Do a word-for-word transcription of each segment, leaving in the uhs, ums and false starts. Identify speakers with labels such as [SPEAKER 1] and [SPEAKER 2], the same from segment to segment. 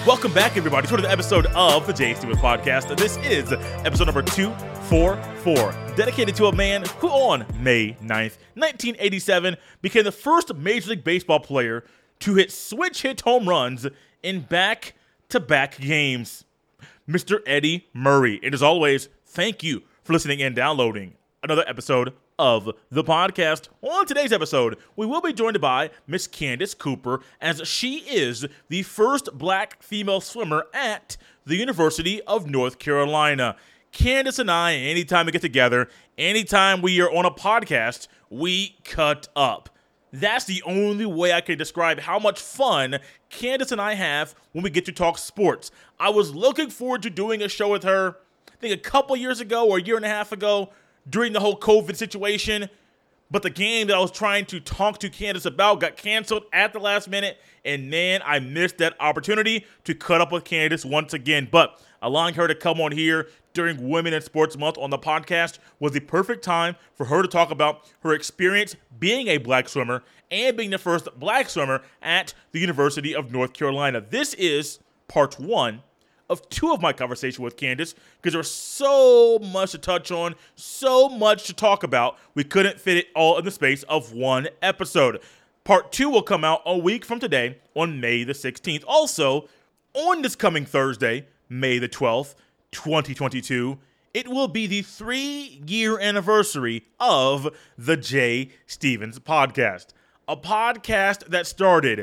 [SPEAKER 1] Welcome back, everybody, to another episode of the Jay Stevens Podcast. This is episode number two forty-four, dedicated to a man who on May ninth, nineteen eighty-seven, became the first Major League Baseball player to hit switch hit home runs in back-to-back games, Mister Eddie Murray. And as always, thank you for listening and downloading another episode of the podcast. On today's episode, we will be joined by Miss Candace Cooper, as she is the first black female swimmer at the University of North Carolina. Candace and I, anytime we get together, anytime we are on a podcast, we cut up. That's the only way I can describe how much fun Candace and I have when we get to talk sports. I was looking forward to doing a show with her, I think a couple years ago or a year and a half ago, during the whole COVID situation, but the game that I was trying to talk to Candace about got canceled at the last minute, and man, I missed that opportunity to cut up with Candace once again. But allowing her to come on here during Women in Sports Month on the podcast was the perfect time for her to talk about her experience being a black swimmer and being the first black swimmer at the University of North Carolina. This is part one of two of my conversation with Candace, because there's so much to touch on, so much to talk about, we couldn't fit it all in the space of one episode. Part two will come out a week from today on May the sixteenth. Also, on this coming Thursday, May the twelfth, twenty twenty-two, it will be the three-year anniversary of the Jay Stevens Podcast, a podcast that started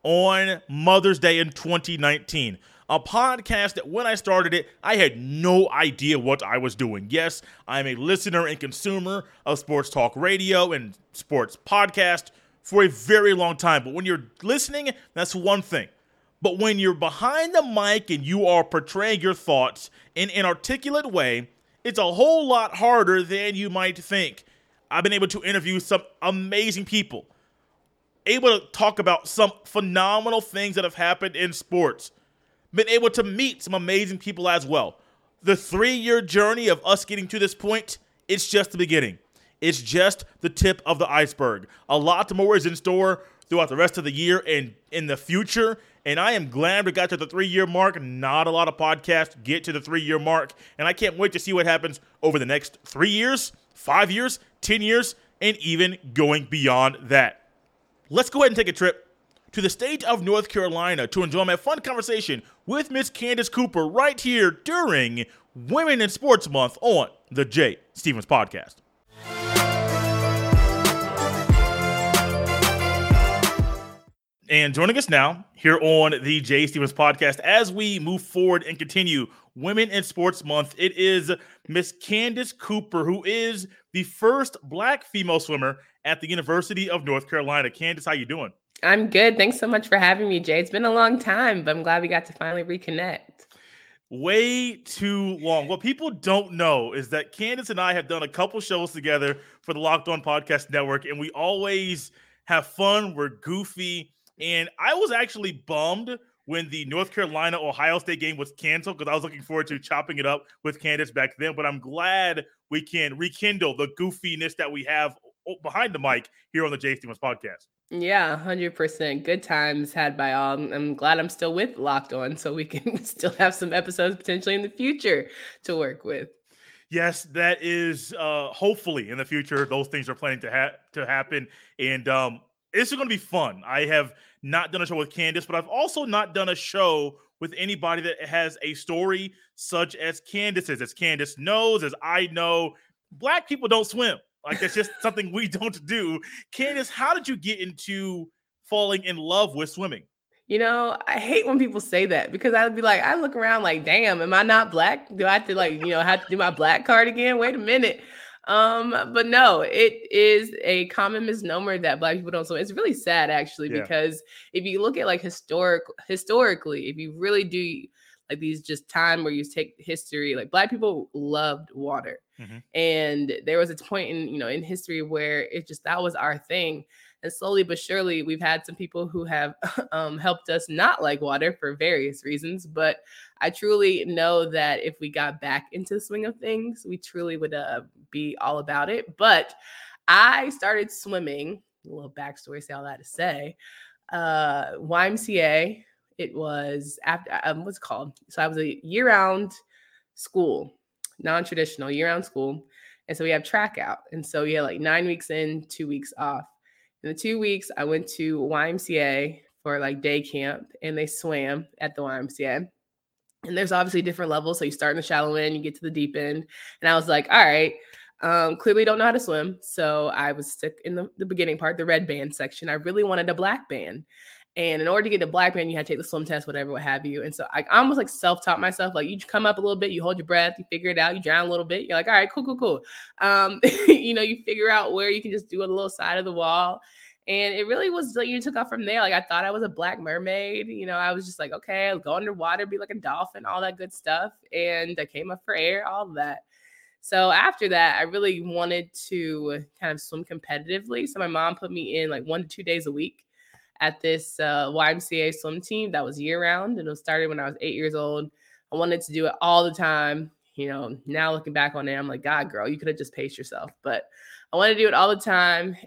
[SPEAKER 1] on Mother's Day in twenty nineteen. A podcast that when I started it, I had no idea what I was doing. Yes, I'm a listener and consumer of sports talk radio and sports podcast for a very long time. But when you're listening, that's one thing. But when you're behind the mic and you are portraying your thoughts in an articulate way, it's a whole lot harder than you might think. I've been able to interview some amazing people, able to talk about some phenomenal things that have happened in sports, been able to meet some amazing people as well. The three-year journey of us getting to this point, it's just the beginning. It's just the tip of the iceberg. A lot more is in store throughout the rest of the year and in the future, and I am glad we got to the three-year mark. Not a lot of podcasts get to the three-year mark, and I can't wait to see what happens over the next three years, five years, ten years, and even going beyond that. Let's go ahead and take a trip to the state of North Carolina to enjoy my fun conversation with Miss Candace Cooper right here during Women in Sports Month on the Jay Stevens Podcast. And joining us now here on the Jay Stevens Podcast as we move forward and continue Women in Sports Month, it is Miss Candace Cooper, who is the first black female swimmer at the University of North Carolina. Candace, how you doing?
[SPEAKER 2] I'm good. Thanks so much for having me, Jay. It's been a long time, but I'm glad we got to finally reconnect.
[SPEAKER 1] Way too long. What people don't know is that Candace and I have done a couple shows together for the Locked On Podcast Network, and we always have fun. We're goofy. And I was actually bummed when the North Carolina-Ohio State game was canceled, because I was looking forward to chopping it up with Candace back then. But I'm glad we can rekindle the goofiness that we have behind the mic here on the Jay Stevens Podcast.
[SPEAKER 2] Yeah, one hundred percent. Good times had by all. I'm glad I'm still with Locked On, so we can still have some episodes potentially in the future to work with.
[SPEAKER 1] Yes, that is uh, hopefully in the future. Those things are planning to, ha- to happen. And um, this is going to be fun. I have not done a show with Candace, but I've also not done a show with anybody that has a story such as Candace's. As Candace knows, as I know, black people don't swim. Like, that's just something we don't do. Candace, how did you get into falling in love with swimming?
[SPEAKER 2] You know, I hate when people say that, because I'd be like, I look around like, damn, am I not black? Do I have to, like, you know, have to do my black card again? Wait a minute. Um, but no, it is a common misnomer that black people don't swim. It's really sad, actually, yeah. Because if you look at like historic, historically, if you really do like these just time where you take history, like black people loved water. Mm-hmm. And there was a point in, you know, in history where it just, that was our thing. And slowly but surely, we've had some people who have um, helped us not like water for various reasons. But I truly know that if we got back into the swing of things, we truly would uh, be all about it. But I started swimming, a little backstory, say all that to say, uh, Y M C A It was after um, what's it called? So I was a year-round school, non-traditional year-round school, and so we have track out, and so yeah, like nine weeks in, two weeks off. In the two weeks, I went to Y M C A for like day camp, and they swam at the Y M C A. And there's obviously different levels. So you start in the shallow end, you get to the deep end. And I was like, all right, um, clearly don't know how to swim. So I was stuck in the, the beginning part, the red band section. I really wanted a black band. And in order to get the black band, you had to take the swim test, whatever, what have you. And so I almost like self-taught myself. Like you come up a little bit, you hold your breath, you figure it out, you drown a little bit. You're like, all right, cool, cool, cool. Um, you know, you figure out where you can just do a little side of the wall. And it really was like you took off from there. Like I thought I was a black mermaid. You know, I was just like, okay, I'll go underwater, be like a dolphin, all that good stuff. And I came up for air, all of that. So after that, I really wanted to kind of swim competitively. So my mom put me in like one to two days a week at this uh, Y M C A swim team that was year round. And it was started when I was eight years old. I wanted to do it all the time. You know, now looking back on it, I'm like, God, girl, you could have just paced yourself. But I wanted to do it all the time,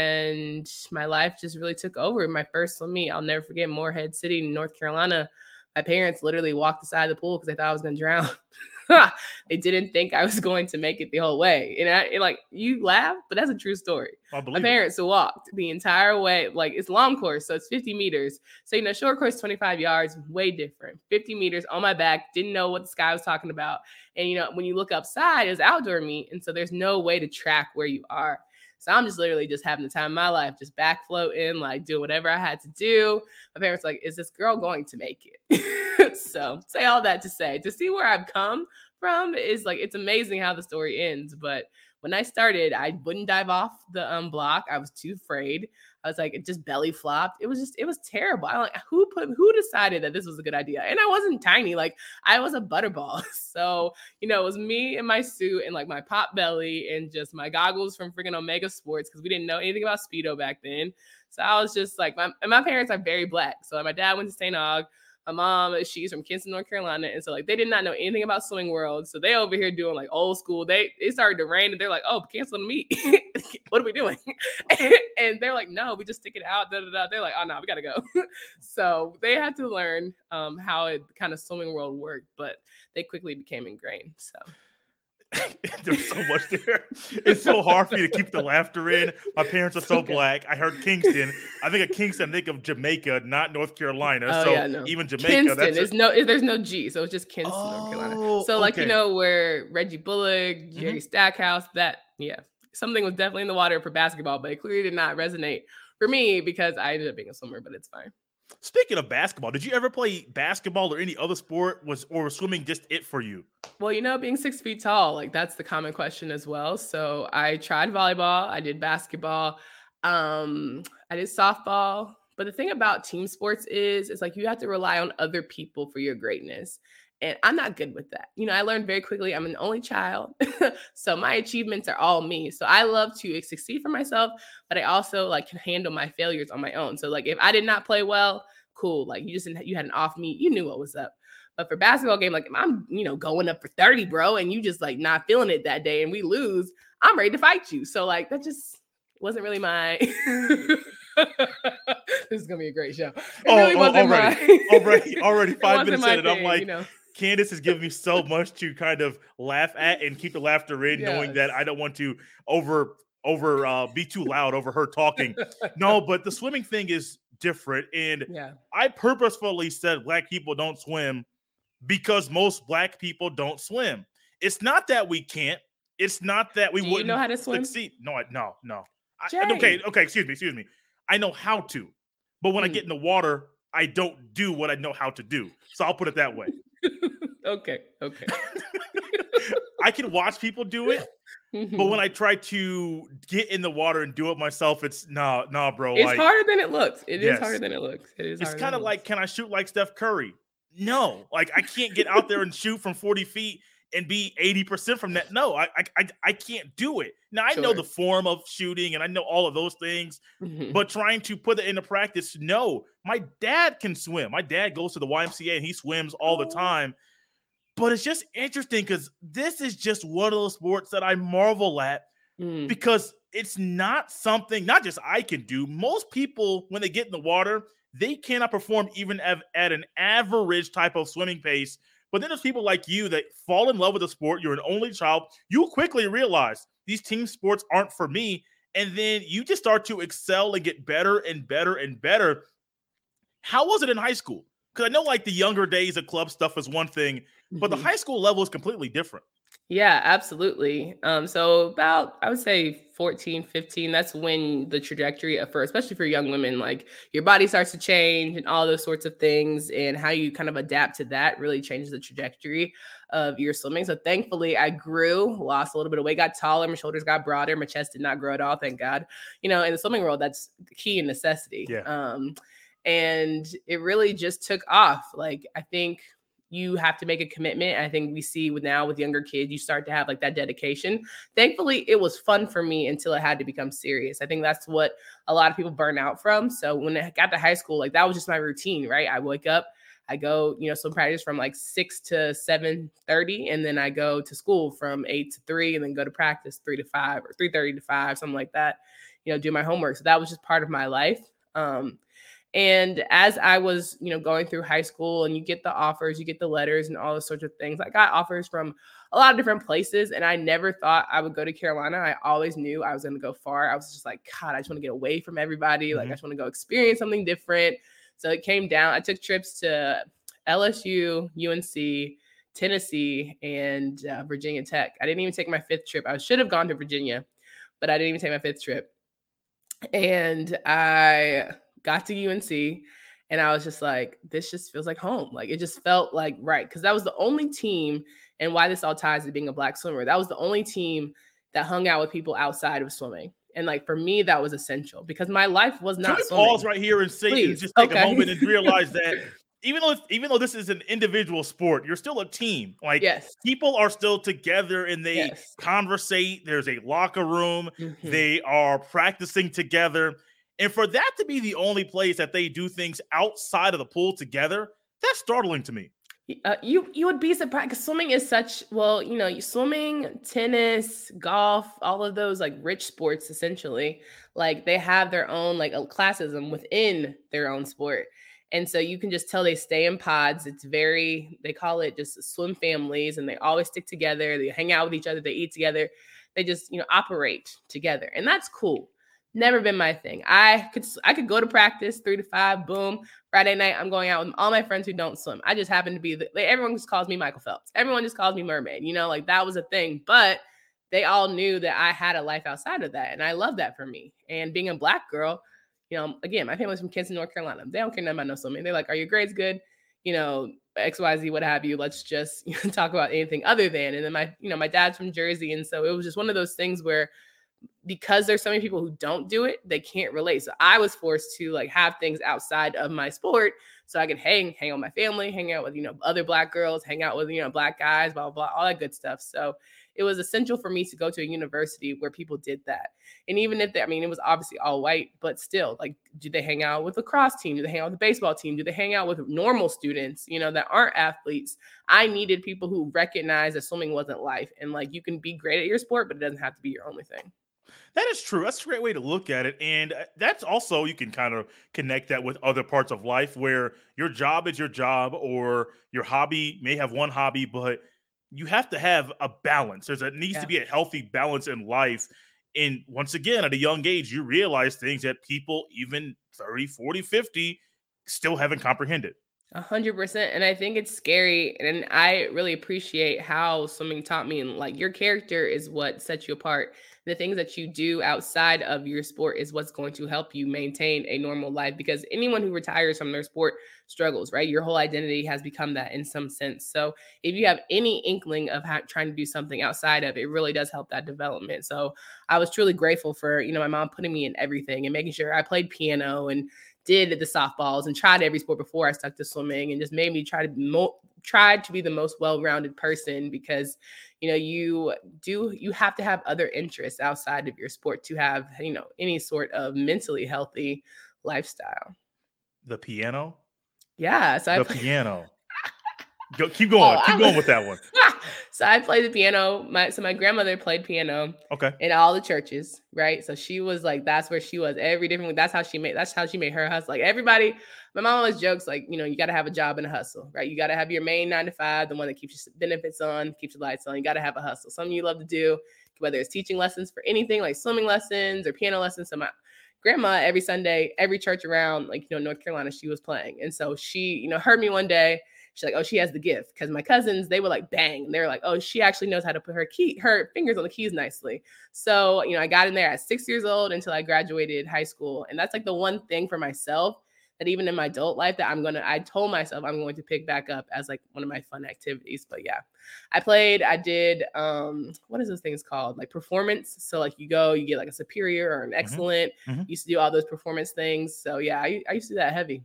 [SPEAKER 2] and my life just really took over. My first swim meet, I'll never forget, Morehead City, North Carolina. My parents literally walked aside the pool because they thought I was going to drown. They didn't think I was going to make it the whole way. And I, and like, you laugh, but that's a true story.
[SPEAKER 1] I believe
[SPEAKER 2] My parents it. walked the entire way. Like, it's long course, so it's fifty meters. So, you know, short course, twenty-five yards, way different. fifty meters on my back, didn't know what the sky was talking about. And, you know, when you look upside, it's outdoor meet. And so there's no way to track where you are. So I'm just literally just having the time of my life, just back floating, like doing whatever I had to do. My parents were like, is this girl going to make it? So say all that to say, to see where I've come from is like, it's amazing how the story ends. But when I started, I wouldn't dive off the um, block. I was too afraid. I was like, it just belly flopped. It was just, it was terrible. I like, who put, who decided that this was a good idea? And I wasn't tiny. Like I was a butterball. So, you know, it was me in my suit and like my pop belly and just my goggles from freaking Omega Sports. Cause we didn't know anything about Speedo back then. So I was just like, my, and my parents are very black. So my dad went to Saint Aug. My mom, she's from Kinston, North Carolina. And so like, they did not know anything about Swimming World. So they over here doing like old school. They, it started to rain and they're like, oh, cancel the meet. What are we doing? and, and they're like, no, we just stick it out. Da, da, da. They're like, oh no, we got to go. So they had to learn um, how it kind of Swimming World worked, but they quickly became ingrained. So.
[SPEAKER 1] There's so much there. It's so hard for you to keep the laughter in. My parents are so okay. black. I heard Kingston. I think of Kingston, I think of Jamaica, not North Carolina.
[SPEAKER 2] Oh,
[SPEAKER 1] so
[SPEAKER 2] yeah, no.
[SPEAKER 1] even Jamaica.
[SPEAKER 2] Kinston,
[SPEAKER 1] that's
[SPEAKER 2] there's, no, there's no G. So it's just Kinston,
[SPEAKER 1] oh,
[SPEAKER 2] North Carolina. So like, okay. you know, where Reggie Bullock, Jerry mm-hmm. Stackhouse, that, yeah. Something was definitely in the water for basketball, but it clearly did not resonate for me because I ended up being a swimmer, but it's fine.
[SPEAKER 1] Speaking of basketball, did you ever play basketball or any other sport? Was or was swimming just it for you?
[SPEAKER 2] Well, you know, being six feet tall, like that's the common question as well. So I tried volleyball, I did basketball, um, I did softball. But the thing about team sports is, it's like you have to rely on other people for your greatness. And I'm not good with that. You know, I learned very quickly, I'm an only child. So my achievements are all me. So I love to succeed for myself, but I also like can handle my failures on my own. So like if I did not play well, cool. Like you just didn't, you had an off meet, you knew what was up. But for basketball game, like if I'm, you know, going up for thirty, bro, and you just like not feeling it that day and we lose, I'm ready to fight you. So like that just wasn't really my this is gonna be a great show. It
[SPEAKER 1] oh,
[SPEAKER 2] really
[SPEAKER 1] oh
[SPEAKER 2] wasn't
[SPEAKER 1] already,
[SPEAKER 2] my
[SPEAKER 1] already, already five minutes in, and I'm like,
[SPEAKER 2] you know?
[SPEAKER 1] Candace has given me so much to kind of laugh at and keep the laughter in, yes. knowing that I don't want to over over uh, be too loud over her talking. No, but the swimming thing is different, and
[SPEAKER 2] yeah.
[SPEAKER 1] I purposefully said black people don't swim because most black people don't swim. It's not that we can't. It's not that we
[SPEAKER 2] Do
[SPEAKER 1] wouldn't
[SPEAKER 2] you know how to swim?
[SPEAKER 1] succeed. No, I, no, no.
[SPEAKER 2] Jay.
[SPEAKER 1] I, okay, okay. Excuse me, excuse me. I know how to, but when mm. I get in the water, I don't do what I know how to do. So I'll put it that way.
[SPEAKER 2] okay, okay.
[SPEAKER 1] I can watch people do it, mm-hmm. but when I try to get in the water and do it myself, it's no, nah, no, nah, bro.
[SPEAKER 2] It's
[SPEAKER 1] like,
[SPEAKER 2] harder than it looks. It
[SPEAKER 1] yes.
[SPEAKER 2] is harder than it looks. It is.
[SPEAKER 1] It's kind of like, can I shoot like Steph Curry? No, like I can't get out there and shoot from forty feet and be eighty percent from that. No, I, I, I can't do it. Now I sure. know the form of shooting and I know all of those things, mm-hmm. but trying to put it into practice, no. My dad can swim. My dad goes to the Y M C A and he swims all the time. But it's just interesting because this is just one of those sports that I marvel at mm. because it's not something, not just I can do. Most people, when they get in the water, they cannot perform even at, at an average type of swimming pace. But then there's people like you that fall in love with the sport. You're an only child. You quickly realize these team sports aren't for me. And then you just start to excel and get better and better and better. How was it in high school? Because I know like the younger days of club stuff is one thing, but mm-hmm. the high school level is completely different.
[SPEAKER 2] Yeah, absolutely. Um, so about, I would say fourteen, fifteen, that's when the trajectory of, for, especially for young women, like your body starts to change and all those sorts of things, and how you kind of adapt to that really changes the trajectory of your swimming. So thankfully I grew, lost a little bit of weight, got taller, my shoulders got broader, my chest did not grow at all. Thank God. You know, in the swimming world, that's the key and necessity.
[SPEAKER 1] Yeah.
[SPEAKER 2] Um, and it really just took off. Like, I think you have to make a commitment. I think we see with now with younger kids, you start to have like that dedication. Thankfully, it was fun for me until it had to become serious. I think that's what a lot of people burn out from. So when I got to high school, like that was just my routine, right? I wake up, I go, you know, swim practice from like six to seven thirty, and then I go to school from eight to three, and then go to practice three to five or three thirty to five, something like that. You know, do my homework. So that was just part of my life. Um, And as I was, you know, going through high school, and you get the offers, you get the letters and all those sorts of things. I got offers from a lot of different places, and I never thought I would go to Carolina. I always knew I was going to go far. I was just like, God, I just want to get away from everybody. Mm-hmm. Like, I just want to go experience something different. So it came down. I took trips to L S U, U N C, Tennessee, and uh, Virginia Tech. I didn't even take my fifth trip. I should have gone to Virginia, but I didn't even take my fifth trip. And I got to U N C, and I was just like, this just feels like home. Like, it just felt like right. Cause that was the only team, and why this all ties to being a Black swimmer. That was the only team that hung out with people outside of swimming. And like, for me, that was essential because my life was not
[SPEAKER 1] Can we
[SPEAKER 2] swimming.
[SPEAKER 1] pause right here and say,
[SPEAKER 2] Please.
[SPEAKER 1] and just take
[SPEAKER 2] Okay.
[SPEAKER 1] a moment and realize that even though, even though this is an individual sport, you're still a team. Like,
[SPEAKER 2] yes.
[SPEAKER 1] people are still together, and they
[SPEAKER 2] yes.
[SPEAKER 1] conversate. There's a locker room.
[SPEAKER 2] Mm-hmm.
[SPEAKER 1] They are practicing together. And for that to be the only place that they do things outside of the pool together, that's startling to me.
[SPEAKER 2] Uh, you you would be surprised because swimming is such, well, you know, swimming, tennis, golf, all of those like rich sports, essentially, like they have their own like classism within their own sport. And so you can just tell they stay in pods. It's very, they call it just swim families, and they always stick together. They hang out with each other. They eat together. They just, you know, operate together. And that's cool. Never been my thing. I could I could go to practice three to five, boom. Friday night, I'm going out with all my friends who don't swim. I just happen to be, the, like, everyone just calls me Michael Phelps. Everyone just calls me Mermaid. You know, like that was a thing. But they all knew that I had a life outside of that. And I love that for me. And being a Black girl, you know, again, my family's from Kinston, North Carolina. They don't care nothing about no swimming. They're like, are your grades good? You know, X, Y, Z, what have you. Let's just, you know, talk about anything other than. And then my, you know, my dad's from Jersey. And so it was just one of those things where, because there's so many people who don't do it, they can't relate. So I was forced to like have things outside of my sport so I could hang, hang out with my family, hang out with, you know, other Black girls, hang out with, you know, Black guys, blah, blah, blah, all that good stuff. So it was essential for me to go to a university where people did that. And even if they, I mean, it was obviously all white, but still, like, do they hang out with the lacrosse team? Do they hang out with the baseball team? Do they hang out with normal students, you know, that aren't athletes? I needed people who recognize that swimming wasn't life. And like, you can be great at your sport, but it doesn't have to be your only thing.
[SPEAKER 1] That is true. That's a great way to look at it. And that's also, you can kind of connect that with other parts of life where your job is your job, or your hobby may have one hobby, but you have to have a balance. There's a needs yeah. to be a healthy balance in life. And once again, at a young age, you realize things that people even thirty, forty, fifty still haven't comprehended.
[SPEAKER 2] A hundred percent. And I think it's scary. And I really appreciate how swimming taught me, and like, your character is what sets you apart. The things that you do outside of your sport is what's going to help you maintain a normal life, because anyone who retires from their sport struggles, right? Your whole identity has become that in some sense. So if you have any inkling of how, trying to do something outside of it, it really does help that development. So I was truly grateful for, you know, my mom putting me in everything and making sure I played piano and did the softballs and tried every sport before I stuck to swimming, and just made me try to mo- tried to be the most well-rounded person, because, you know, you do, you have to have other interests outside of your sport to have, you know, any sort of mentally healthy lifestyle.
[SPEAKER 1] The piano?
[SPEAKER 2] Yeah. So
[SPEAKER 1] the
[SPEAKER 2] I play-
[SPEAKER 1] piano. Go, keep going.
[SPEAKER 2] Oh,
[SPEAKER 1] keep
[SPEAKER 2] I
[SPEAKER 1] going
[SPEAKER 2] was-
[SPEAKER 1] with that one.
[SPEAKER 2] So I played the piano. My so my grandmother played piano
[SPEAKER 1] Okay.
[SPEAKER 2] in all the churches, right? So she was like, that's where she was every different. That's how she made. That's how she made her hustle. Like everybody, my mom always jokes like, you know, you got to have a job and a hustle, right? You got to have your main nine to five, the one that keeps your benefits on, keeps your lights on. You got to have a hustle. Something you love to do, whether it's teaching lessons for anything like swimming lessons or piano lessons. So my grandma every Sunday, every church around like you know North Carolina, she was playing, and so she you know heard me one day. She's like, oh, she has the gift. Because my cousins, they were like, bang. And they were like, oh, she actually knows how to put her key, her fingers on the keys nicely. So, you know, I got in there at six years old until I graduated high school. And that's like the one thing for myself that even in my adult life that I'm going to, I told myself I'm going to pick back up as like one of my fun activities. But yeah, I played, I did, um, what is those things called? Like performance. So like you go, you get like a superior or an excellent.
[SPEAKER 1] Mm-hmm.
[SPEAKER 2] Used to do all those performance things. So yeah, I, I used to do that heavy.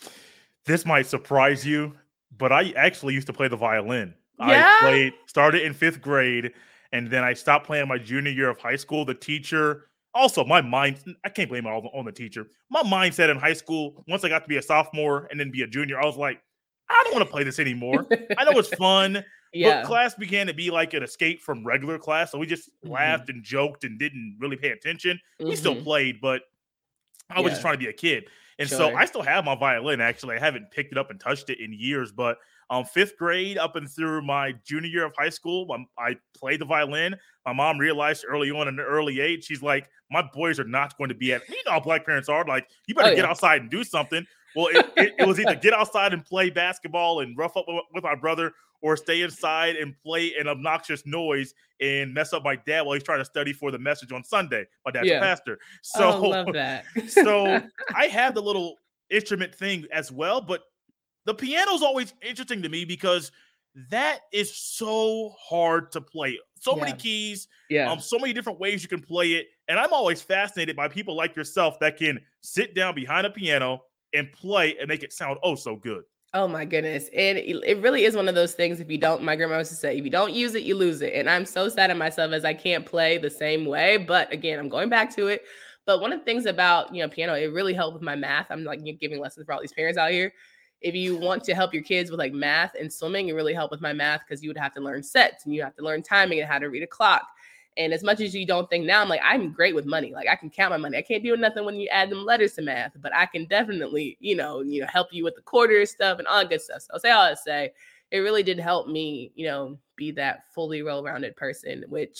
[SPEAKER 1] This might surprise you, but I actually used to play the violin.
[SPEAKER 2] Yeah?
[SPEAKER 1] I played, started in fifth grade, and then I stopped playing my junior year of high school. The teacher, also my mind, I can't blame it all on the teacher. My mindset in high school, once I got to be a sophomore and then be a junior, I was like, I don't want to play this anymore. I know it's fun,
[SPEAKER 2] Yeah.
[SPEAKER 1] but class began to be like an escape from regular class. So we just
[SPEAKER 2] Mhm.
[SPEAKER 1] laughed and joked and didn't really pay attention. We still
[SPEAKER 2] Mhm.
[SPEAKER 1] played, but I was
[SPEAKER 2] Yeah.
[SPEAKER 1] just trying to be a kid. And so
[SPEAKER 2] Sure.
[SPEAKER 1] I still have my violin, actually. I haven't picked it up and touched it in years, but um, fifth grade up and through my junior year of high school, um, I played the violin. My mom realized early on in an early age, she's like, my boys are not going to be at, you know how black parents are, like, you better
[SPEAKER 2] Oh,
[SPEAKER 1] get
[SPEAKER 2] yeah.
[SPEAKER 1] outside and do something. Well, it, it, it was either get outside and play basketball and rough up with, with my brother, or stay inside and play an obnoxious noise and mess up my dad while he's trying to study for the message on Sunday. My dad's
[SPEAKER 2] Yeah.
[SPEAKER 1] a pastor.
[SPEAKER 2] Oh,
[SPEAKER 1] So,
[SPEAKER 2] love that.
[SPEAKER 1] so I have the little instrument thing as well, but the piano's always interesting to me because that is so hard to play. So
[SPEAKER 2] Yeah.
[SPEAKER 1] many keys,
[SPEAKER 2] Yeah.
[SPEAKER 1] um, so many different ways you can play it. And I'm always fascinated by people like yourself that can sit down behind a piano and play and make it sound oh so good.
[SPEAKER 2] Oh my goodness. And it it really is one of those things. If you don't, my grandma used to say, if you don't use it, you lose it. And I'm so sad at myself as I can't play the same way. But again, I'm going back to it. But one of the things about, you know, piano, it really helped with my math. I'm like giving lessons for all these parents out here. If you want to help your kids with like math and swimming, it really helped with my math because you would have to learn sets and you have to learn timing and how to read a clock. And as much as you don't think now, I'm like, I'm great with money. Like I can count my money. I can't do nothing when you add them letters to math, but I can definitely, you know, you know, help you with the quarters stuff and all that good stuff. So I'll say all that to say, it really did help me, you know, be that fully well-rounded person, which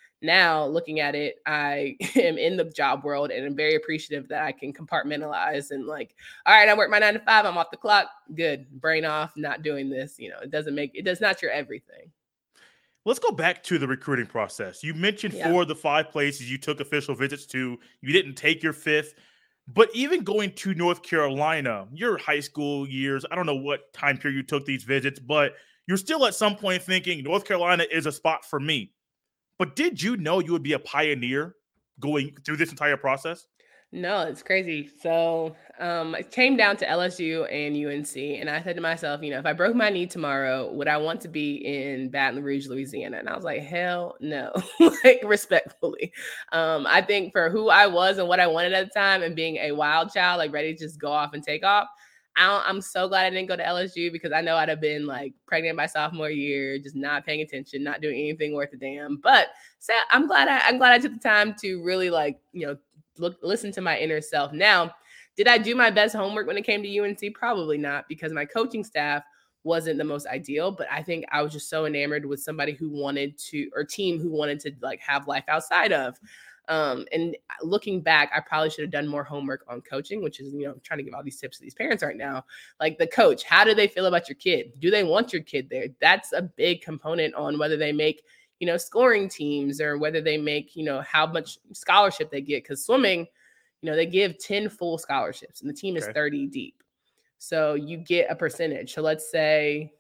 [SPEAKER 2] now looking at it, I am in the job world and I'm very appreciative that I can compartmentalize and like, all right, I work my nine to five, I'm off the clock. Good. Brain off, not doing this. You know, it doesn't make, it does not your everything.
[SPEAKER 1] Let's go back to the recruiting process. You mentioned
[SPEAKER 2] Yeah.
[SPEAKER 1] four of the five places you took official visits to. You didn't take your fifth. But even going to North Carolina, your high school years, I don't know what time period you took these visits, but you're still at some point thinking North Carolina is a spot for me. But did you know you would be a pioneer going through this entire process?
[SPEAKER 2] No, it's crazy. So um, it came down to L S U and U N C. And I said to myself, you know, if I broke my knee tomorrow, would I want to be in Baton Rouge, Louisiana? And I was like, hell no, like respectfully. Um, I think for who I was and what I wanted at the time and being a wild child, like ready to just go off and take off, I don't, I'm so glad I didn't go to L S U because I know I'd have been like pregnant by sophomore year, just not paying attention, not doing anything worth a damn. But so I'm glad I, I'm glad I took the time to really like, you know, look, listen to my inner self. Now, did I do my best homework when it came to U N C? Probably not, because my coaching staff wasn't the most ideal, but I think I was just so enamored with somebody who wanted to, or team who wanted to like have life outside of. Um, and looking back, I probably should have done more homework on coaching, which is, you know, I'm trying to give all these tips to these parents right now. Like the coach, how do they feel about your kid? Do they want your kid there? That's a big component on whether they make, you know, scoring teams or whether they make, you know, how much scholarship they get. Because swimming, you know, they give ten full scholarships and the team is
[SPEAKER 1] Okay.
[SPEAKER 2] thirty deep. So you get a percentage. So let's say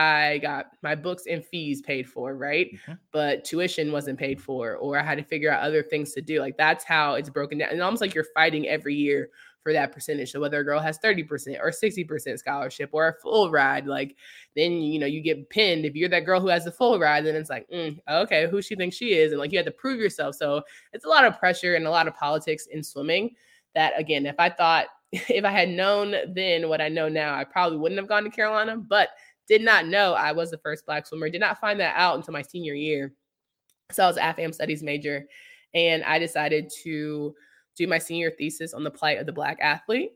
[SPEAKER 2] I got my books and fees paid for, right?
[SPEAKER 1] Mm-hmm.
[SPEAKER 2] But tuition wasn't paid for, or I had to figure out other things to do. Like that's how it's broken down. And almost like you're fighting every year for that percentage. So whether a girl has thirty percent or sixty percent scholarship or a full ride, like then, you know, you get pinned. If you're that girl who has the full ride, then it's like, mm, okay, who she thinks she is. And like, you have to prove yourself. So it's a lot of pressure and a lot of politics in swimming that, again, if I thought, if I had known then what I know now, I probably wouldn't have gone to Carolina, but did not know I was the first Black swimmer. Did not find that out until my senior year. So I was an A F A M studies major, and I decided to do my senior thesis on the plight of the Black athlete.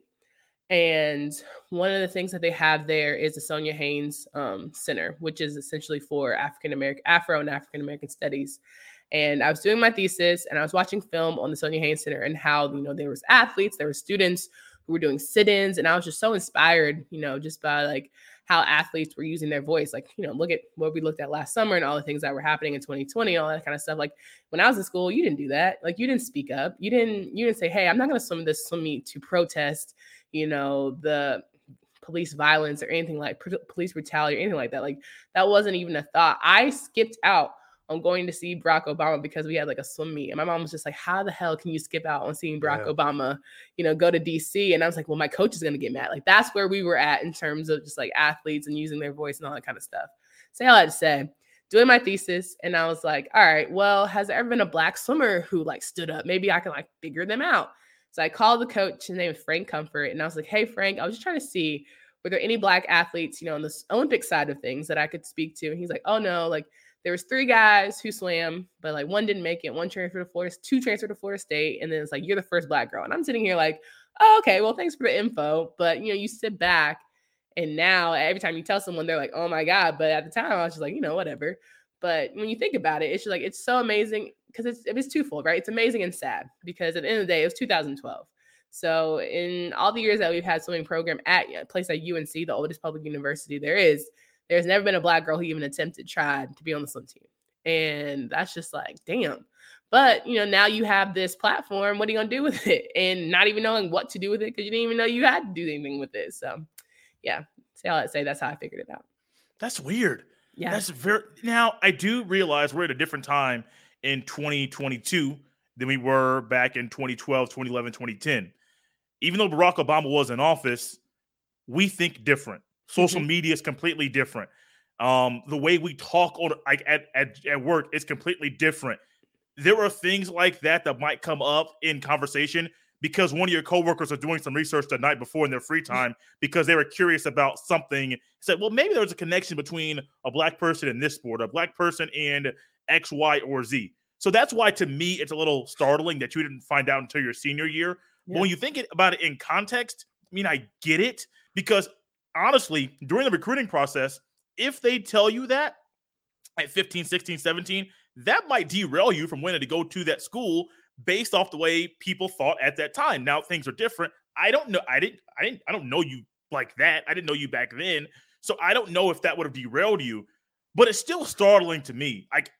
[SPEAKER 2] And one of the things that they have there is the Sonia Haynes um, Center, which is essentially for African American, Afro and African American studies. And I was doing my thesis, and I was watching film on the Sonia Haynes Center and how, you know, there was athletes, there were students who were doing sit-ins, and I was just so inspired, you know, just by like how athletes were using their voice. Like, you know, look at what we looked at last summer and all the things that were happening in twenty twenty, all that kind of stuff. Like when I was in school, you didn't do that. Like you didn't speak up. You didn't, you didn't say, hey, I'm not going to swim this swim meet to protest, you know, the police violence or anything like pr- police brutality or anything like that. Like that wasn't even a thought. I skipped out on going to see Barack Obama because we had like a swim meet. And my mom was just like, how the hell can you skip out on seeing Barack yeah. Obama, you know, go to D C? And I was like, well, my coach is going to get mad. Like that's where we were at in terms of just like athletes and using their voice and all that kind of stuff. Say all that to say, doing my thesis. And I was like, all right, well, has there ever been a Black swimmer who like stood up? Maybe I can like figure them out. So I called the coach, his name is Frank Comfort. And I was like, hey, Frank, I was just trying to see, were there any Black athletes, you know, on the Olympic side of things that I could speak to? And he's like, oh no, like there was three guys who swam, but like one didn't make it. One transferred to Florida, two transferred to Florida State. And then it's like, you're the first Black girl. And I'm sitting here like, oh, okay, well, thanks for the info. But, you know, you sit back and now every time you tell someone, they're like, oh my God. But at the time I was just like, you know, whatever. But when you think about it, it's just like, it's so amazing because it's, it's twofold, right? It's amazing and sad because at the end of the day, it was two thousand twelve. So in all the years that we've had swimming program at a place like U N C, the oldest public university there is, there's never been a Black girl who even attempted, tried to be on the swim team. And that's just like, damn. But, you know, now you have this platform. What are you going to do with it? And not even knowing what to do with it because you didn't even know you had to do anything with it. So, yeah, say all that say. That's how I figured it out.
[SPEAKER 1] That's weird.
[SPEAKER 2] Yeah.
[SPEAKER 1] That's very. Now, I do realize we're at a different time in twenty twenty-two than we were back in twenty twelve, twenty eleven, twenty ten. Even though Barack Obama was in office, we think different. Social mm-hmm. media is completely different. Um, the way we talk on like at, at, at work is completely different. There are things like that that might come up in conversation because one of your coworkers are doing some research the night before in their free time because they were curious about something. Said, well, maybe there's a connection between a Black person in this sport, a Black person and X, Y, or Z. So that's why, to me, it's a little startling that you didn't find out until your senior year. Yeah. But when you think it, about it in context, I mean, I get it because honestly, during the recruiting process, if they tell you that at fifteen, sixteen, seventeen, that might derail you from wanting to go to that school based off the way people thought at that time. Now things are different. I don't know. I didn't, I didn't, I don't know you like that. I didn't know you back then. So I don't know if that would have derailed you, but it's still startling to me. Like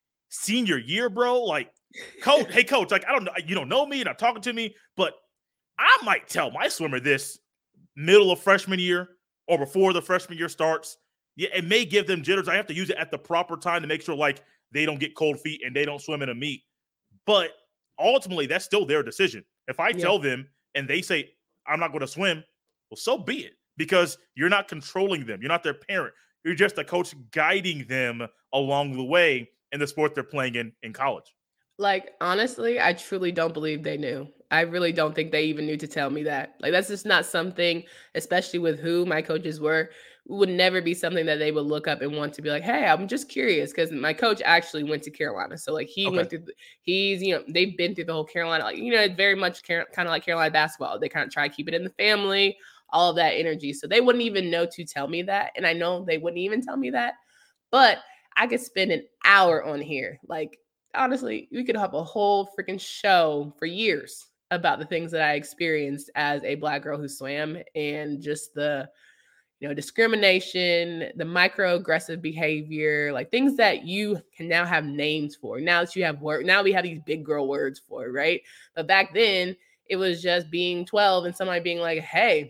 [SPEAKER 1] senior year, bro, like coach, hey coach, like, I don't know, you don't know me, you're not talking to me, but I might tell my swimmer this middle of freshman year or before the freshman year starts. Yeah, it may give them jitters. I have to use it at the proper time to make sure like they don't get cold feet and they don't swim in a meet. But ultimately, that's still their decision. If I yeah. tell them and they say, I'm not going to swim, well, so be it. Because you're not controlling them. You're not their parent. You're just a coach guiding them along the way in the sport they're playing in in college.
[SPEAKER 2] Like, honestly, I truly don't believe they knew. I really don't think they even knew to tell me that. Like, that's just not something, especially with who my coaches were, would never be something that they would look up and want to be like, hey, I'm just curious. Because my coach actually went to Carolina. So, like, he okay. went through, the, he's, you know, they've been through the whole Carolina, like, you know, it's very much kind of like Carolina basketball. They kind of try to keep it in the family, all of that energy. So they wouldn't even know to tell me that. And I know they wouldn't even tell me that. But I could spend an hour on here. Like, honestly, we could have a whole freaking show for years about the things that I experienced as a Black girl who swam and just the, you know, discrimination, the microaggressive behavior, like things that you can now have names for. Now that you have word, now we have these big girl words for it, right? But back then it was just being twelve and somebody being like, hey,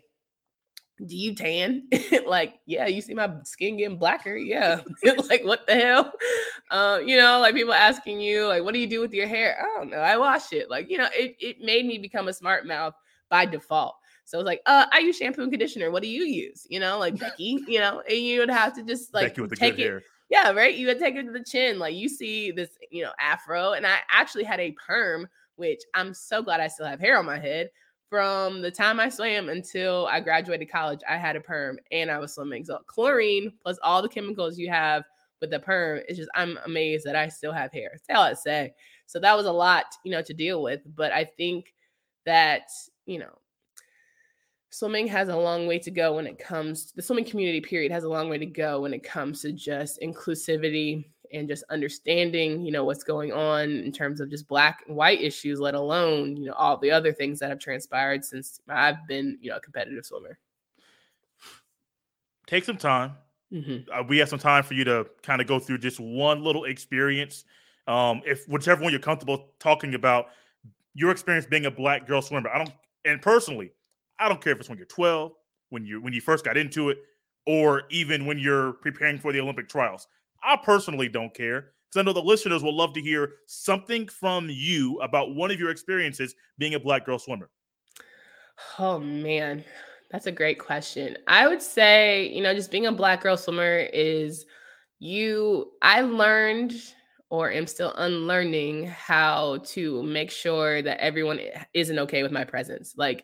[SPEAKER 2] do you tan? Like, yeah, you see my skin getting blacker. Yeah. Like, what the hell? Uh, you know, like people asking you, like, what do you do with your hair? I don't know. I wash it. Like, you know, it, it made me become a smart mouth by default. So it's like, uh, I use shampoo and conditioner. What do you use? You know, like Becky, you know, and you would have to just like
[SPEAKER 1] Becky with the
[SPEAKER 2] take
[SPEAKER 1] good
[SPEAKER 2] it.
[SPEAKER 1] Hair.
[SPEAKER 2] Yeah, right. You would take it to the chin. Like you see this, you know, afro. And I actually had a perm, which I'm so glad I still have hair on my head from the time I swam until I graduated college, I had a perm and I was swimming. So chlorine plus all the chemicals you have with the perm, it's just, I'm amazed that I still have hair. That's all I say. So that was a lot, you know, to deal with. But I think that, you know, swimming has a long way to go when it comes, the swimming community period has a long way to go when it comes to just inclusivity and just understanding, you know, what's going on in terms of just Black and white issues, let alone, you know, all the other things that have transpired since I've been, you know, a competitive swimmer.
[SPEAKER 1] Take some time. Mm-hmm. Uh, we have some time for you to kind of go through just one little experience. Um, if whichever one you're comfortable talking about, your experience being a Black girl swimmer. I don't, and personally, I don't care if it's when you're twelve, when you when you first got into it, or even when you're preparing for the Olympic trials. I personally don't care, because I know the listeners will love to hear something from you about one of your experiences being a Black girl swimmer.
[SPEAKER 2] Oh, man, that's a great question. I would say, you know, just being a Black girl swimmer is you, I learned or am still unlearning how to make sure that everyone isn't okay with my presence. Like,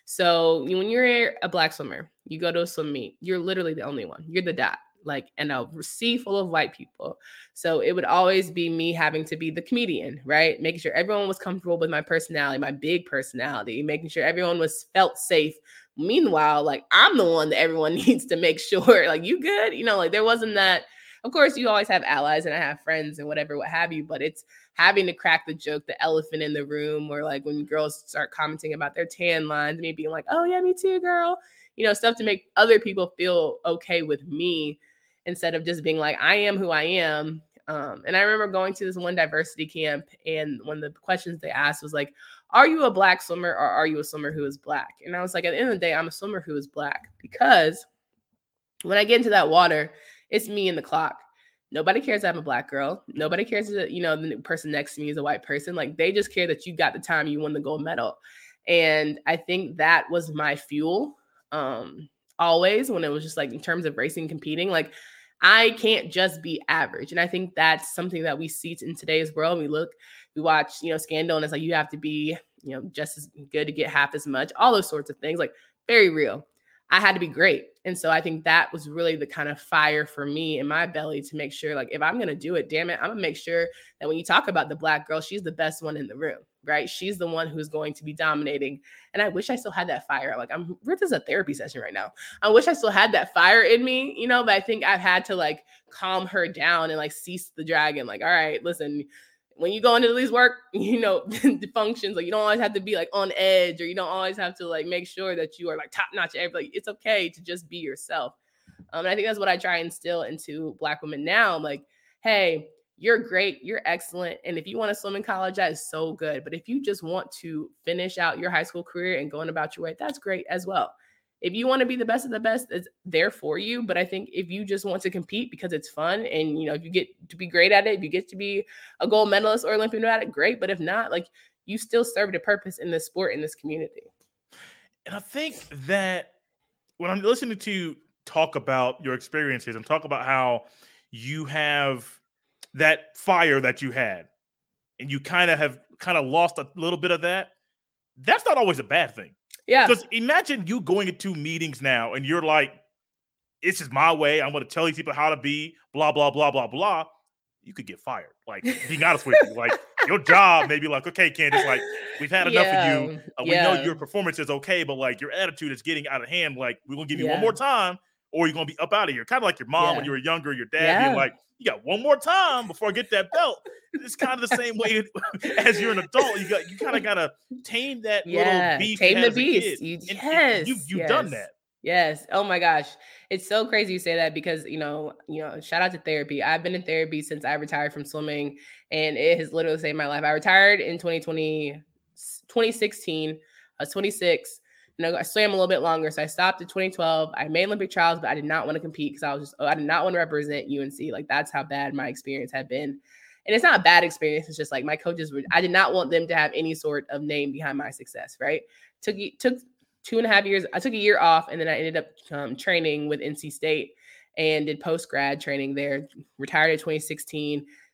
[SPEAKER 2] so when you're a Black swimmer, you go to a swim meet, you're literally the only one. You're the dot. Like, and a sea full of white people. So it would always be me having to be the comedian, right? Making sure everyone was comfortable with my personality, my big personality, making sure everyone was felt safe. Meanwhile, like, I'm the one that everyone needs to make sure, like, you good? You know, like, there wasn't that. Of course, you always have allies and I have friends and whatever, what have you, but it's having to crack the joke, the elephant in the room, or like when girls start commenting about their tan lines, me being like, oh yeah, me too, girl. You know, stuff to make other people feel okay with me, instead of just being like, I am who I am. Um, and I remember going to this one diversity camp, and one of the questions they asked was like, are you a Black swimmer or are you a swimmer who is Black? And I was like, at the end of the day, I'm a swimmer who is Black, because when I get into that water, it's me and the clock. Nobody cares that I'm a Black girl. Nobody cares that, you know, the person next to me is a white person. Like, they just care that you got the time, you won the gold medal. And I think that was my fuel. Um, always, when it was just like, in terms of racing, competing, like, I can't just be average. And I think that's something that we see in today's world. We look, we watch, you know, Scandal, and it's like, you have to be, you know, just as good to get half as much, all those sorts of things, like, very real. I had to be great. And so I think that was really the kind of fire for me in my belly to make sure, like, if I'm going to do it, damn it, I'm going to make sure that when you talk about the Black girl, she's the best one in the room, right? She's the one who's going to be dominating. And I wish I still had that fire. Like, I'm, this is a therapy session right now. I wish I still had that fire in me, you know, but I think I've had to like calm her down and like cease the dragon. Like, all right, listen, when you go into these work, you know, the functions, like, you don't always have to be like on edge, or you don't always have to like make sure that you are like top notch. Like, it's okay to just be yourself. Um, and I think that's what I try and instill into Black women now. I'm like, hey, you're great, you're excellent. And if you want to swim in college, that is so good. But if you just want to finish out your high school career and going about your way, that's great as well. If you want to be the best of the best, it's there for you. But I think if you just want to compete because it's fun, and, you know, if you get to be great at it, if you get to be a gold medalist or Olympian at it, great. But if not, like, you still served a purpose in this sport, in this community.
[SPEAKER 1] And I think that when I'm listening to you talk about your experiences and talk about how you have that fire that you had, and you kind of have kind of lost a little bit of that, that's not always a bad thing.
[SPEAKER 2] Yeah.
[SPEAKER 1] Because imagine you going into meetings now and you're like, this is my way, I'm going to tell these people how to be, blah, blah, blah, blah, blah. You could get fired. Like, being honest with you, like, your job may be like, okay, Candace, like, we've had enough yeah. of you. Uh, we yeah. know your performance is okay, but like, your attitude is getting out of hand. Like, we're going to give you yeah. one more time, or you're going to be up out of here. Kind of like your mom yeah. when you were younger, your dad yeah. being like, you got one more time before I get that belt. It's kind of the same way as you're an adult. You got, you kind of got to tame that yeah. little beast.
[SPEAKER 2] Tame the beast. You, and, yes.
[SPEAKER 1] And you, you've
[SPEAKER 2] yes.
[SPEAKER 1] done that.
[SPEAKER 2] Yes. Oh my gosh. It's so crazy you say that, because, you know, you know, shout out to therapy. I've been in therapy since I retired from swimming, and it has literally saved my life. I retired in twenty twenty, twenty sixteen. I was twenty-six. You know, I swam a little bit longer. So I stopped in twenty twelve. I made Olympic trials, but I did not want to compete because I was just, oh, I did not want to represent U N C. Like, that's how bad my experience had been. And it's not a bad experience. It's just like, my coaches were, I did not want them to have any sort of name behind my success. Right. Took, took two and a half years. I took a year off, and then I ended up um, training with N C State and did post-grad training there. Retired in twenty sixteen.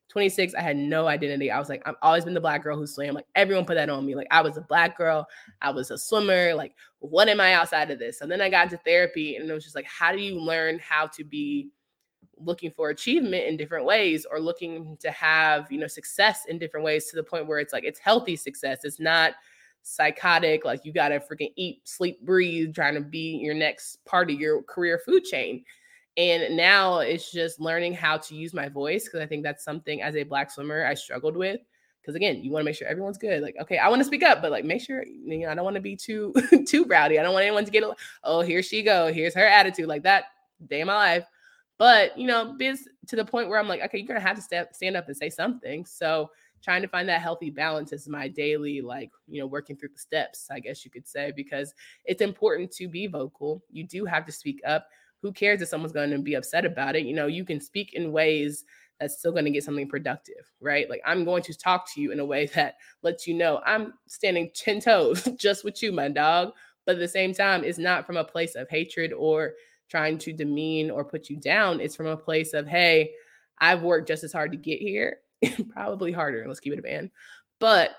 [SPEAKER 2] twenty-six, I had no identity. I was like, I've always been the Black girl who swam. Like everyone put that on me. Like I was a Black girl. I was a swimmer. Like what am I outside of this? And then I got into therapy and it was just like, how do you learn how to be looking for achievement in different ways or looking to have, you know, success in different ways to the point where it's like, it's healthy success. It's not psychotic. Like you got to freaking eat, sleep, breathe, trying to be your next part of your career food chain. And now it's just learning how to use my voice. Because I think that's something as a Black swimmer I struggled with. Because again, you want to make sure everyone's good. Like, okay, I want to speak up, but like make sure, you know, I don't want to be too, too rowdy. I don't want anyone to get, oh, here she go. Here's her attitude like that day of my life. But, you know, biz to the point where I'm like, okay, you're going to have to step, stand up and say something. So trying to find that healthy balance is my daily, like, you know, working through the steps, I guess you could say, because it's important to be vocal. You do have to speak up. Who cares if someone's going to be upset about it? You know, you can speak in ways that's still going to get something productive, right? Like I'm going to talk to you in a way that lets you know I'm standing ten toes just with you, my dog. But at the same time, it's not from a place of hatred or trying to demean or put you down. It's from a place of, hey, I've worked just as hard to get here, probably harder. Let's keep it a band. But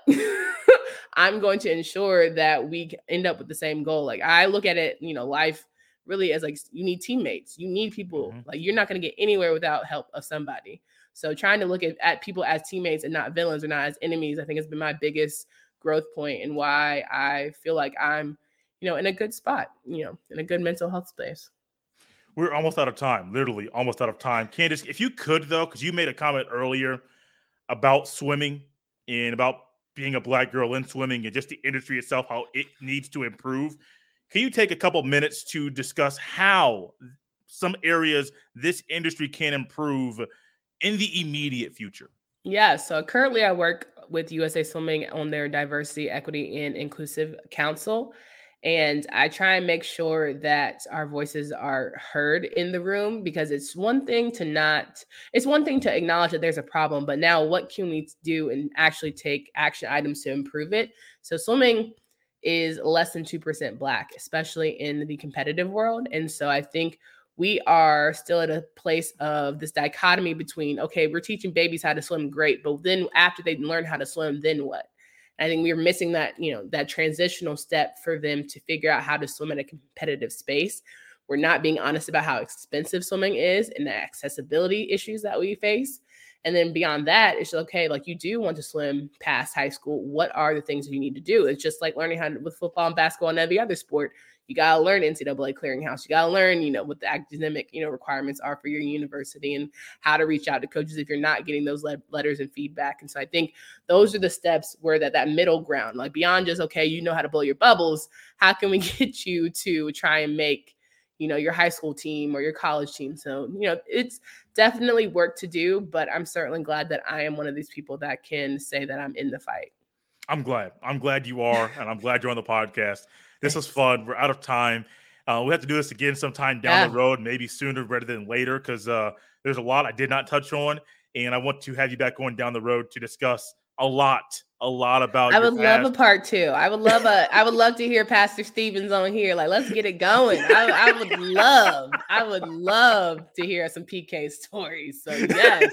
[SPEAKER 2] I'm going to ensure that we end up with the same goal. Like I look at it, you know, life really as like, you need teammates. You need people. Mm-hmm. Like you're not going to get anywhere without help of somebody. So trying to look at, at people as teammates and not villains or not as enemies, I think has been my biggest growth point and why I feel like I'm, you know, in a good spot, you know, in a good mental health space.
[SPEAKER 1] We're almost out of time, literally almost out of time. Candace, if you could, though, because you made a comment earlier about swimming and about being a Black girl in swimming and just the industry itself, how it needs to improve. Can you take a couple minutes to discuss how some areas this industry can improve in the immediate future?
[SPEAKER 2] Yeah, so currently I work with U S A Swimming on their Diversity, Equity, and Inclusive Council. And I try and make sure that our voices are heard in the room because it's one thing to not, it's one thing to acknowledge that there's a problem, but now what can we do and actually take action items to improve it? So swimming is less than two percent Black, especially in the competitive world. And so I think we are still at a place of this dichotomy between, okay, we're teaching babies how to swim, great, but then after they learn how to swim, then what? I think we were missing that, you know, that transitional step for them to figure out how to swim in a competitive space. We're not being honest about how expensive swimming is and the accessibility issues that we face. And then beyond that, it's okay, like you do want to swim past high school. What are the things that you need to do? It's just like learning how to, with football and basketball and every other sport. You got to learn N C double A clearinghouse. You got to learn, you know, what the academic, you know, requirements are for your university and how to reach out to coaches if you're not getting those le- letters and feedback. And so I think those are the steps where that, that middle ground, like beyond just, okay, you know how to blow your bubbles. How can we get you to try and make, you know, your high school team or your college team? So, you know, it's definitely work to do, but I'm certainly glad that I am one of these people that can say that I'm in the fight.
[SPEAKER 1] I'm glad. I'm glad you are, and I'm glad you're on the podcast. This was fun. We're out of time. Uh, we have to do this again sometime down yeah. the road, maybe sooner rather than later, because uh, there's a lot I did not touch on, and I want to have you back going down the road to discuss a lot, a lot about.
[SPEAKER 2] I would
[SPEAKER 1] past.
[SPEAKER 2] love a part two. I would love a. I would love to hear Pastor Stevens on here. Like, let's get it going. I, I would love. I would love to hear some P K stories. So yes,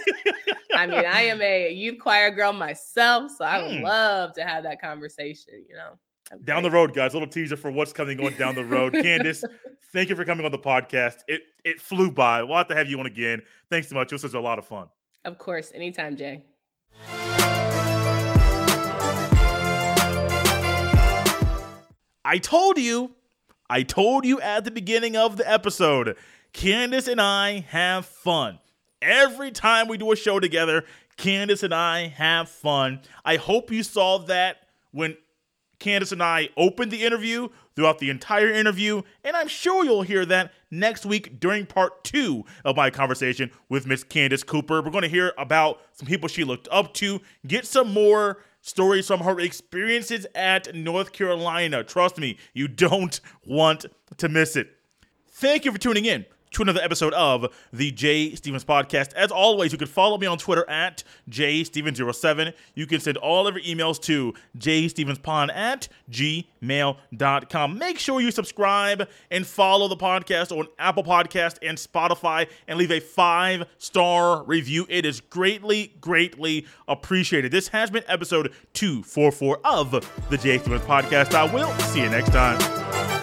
[SPEAKER 2] I mean, I am a youth choir girl myself, so I would mm. love to have that conversation. You know.
[SPEAKER 1] Down the road, guys. A little teaser for what's coming on down the road. Candace, thank you for coming on the podcast. It it flew by. We'll have to have you on again. Thanks so much. This was a lot of fun.
[SPEAKER 2] Of course. Anytime, Jay.
[SPEAKER 1] I told you. I told you at the beginning of the episode. Candace and I have fun. Every time we do a show together, Candace and I have fun. I hope you saw that when Candace and I opened the interview, throughout the entire interview, and I'm sure you'll hear that next week during part two of my conversation with Miss Candace Cooper. We're going to hear about some people she looked up to, get some more stories from her experiences at North Carolina. Trust me, you don't want to miss it. Thank you for tuning in to another episode of the Jay Stevens Podcast. As always, you can follow me on Twitter at J Stevens zero seven. You can send all of your emails to jstevenspod at gmail dot com. Make sure you subscribe and follow the podcast on Apple Podcast and Spotify and leave a five-star review. It is greatly, greatly appreciated. This has been episode two forty-four of the Jay Stevens Podcast. I will see you next time.